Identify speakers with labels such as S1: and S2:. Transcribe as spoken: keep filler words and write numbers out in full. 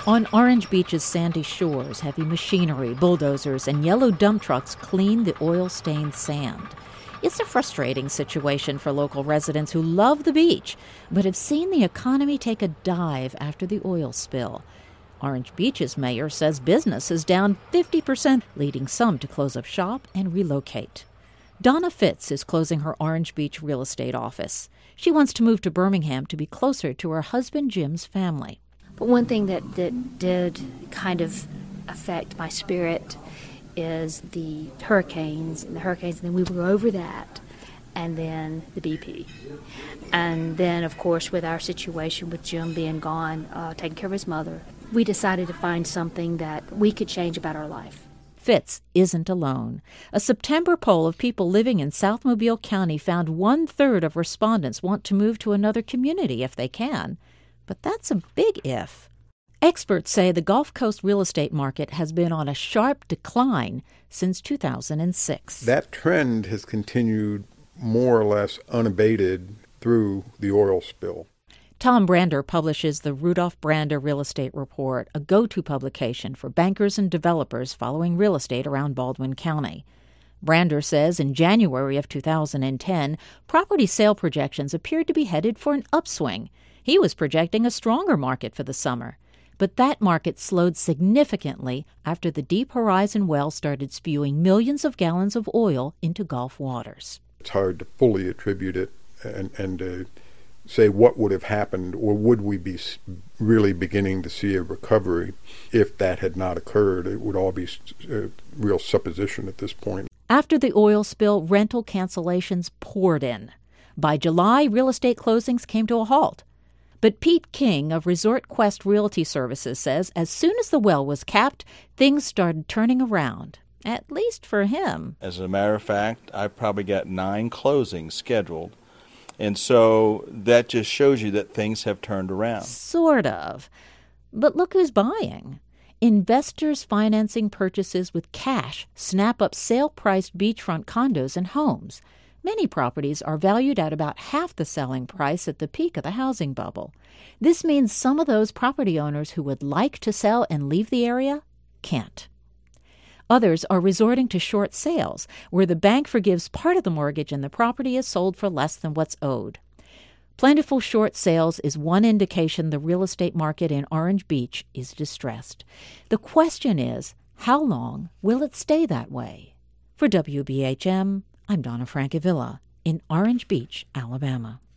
S1: On Orange Beach's sandy shores, heavy machinery, bulldozers, and yellow dump trucks clean the oil-stained sand. It's a frustrating situation for local residents who love the beach, but have seen the economy take a dive after the oil spill. Orange Beach's mayor says business is down fifty percent, leading some to close up shop and relocate. Donna Fitz is closing her Orange Beach real estate office. She wants to move to Birmingham to be closer to her husband Jim's family.
S2: But one thing that, that did kind of affect my spirit is the hurricanes and the hurricanes, and then we were over that, and then the B P. And then, of course, with our situation with Jim being gone, uh, taking care of his mother, we decided to find something that we could change about our life.
S1: Fitz isn't alone. A September poll of people living in South Mobile County found one-third of respondents want to move to another community if they can. But that's a big if. Experts say the Gulf Coast real estate market has been on a sharp decline since two thousand six.
S3: That trend has continued more or less unabated through the oil spill.
S1: Tom Brander publishes the Rudolph Brander Real Estate Report, a go-to publication for bankers and developers following real estate around Baldwin County. Brander says in January of two thousand ten, property sale projections appeared to be headed for an upswing. He was projecting a stronger market for the summer. But that market slowed significantly after the Deep Horizon well started spewing millions of gallons of oil into Gulf waters.
S3: It's hard to fully attribute it and, and uh, say what would have happened, or would we be really beginning to see a recovery if that had not occurred. It would all be a real supposition at this point.
S1: After the oil spill, rental cancellations poured in. By July, real estate closings came to a halt. But Pete King of Resort Quest Realty Services says as soon as the well was capped, things started turning around, at least for him.
S4: As a matter of fact, I've probably got nine closings scheduled. And so that just shows you that things have turned around.
S1: Sort of. But look who's buying. Investors financing purchases with cash snap up sale-priced beachfront condos and homes. Many properties are valued at about half the selling price at the peak of the housing bubble. This means some of those property owners who would like to sell and leave the area can't. Others are resorting to short sales, where the bank forgives part of the mortgage and the property is sold for less than what's owed. Plentiful short sales is one indication the real estate market in Orange Beach is distressed. The question is, how long will it stay that way? For W B H M, I'm Donna Francavilla in Orange Beach, Alabama.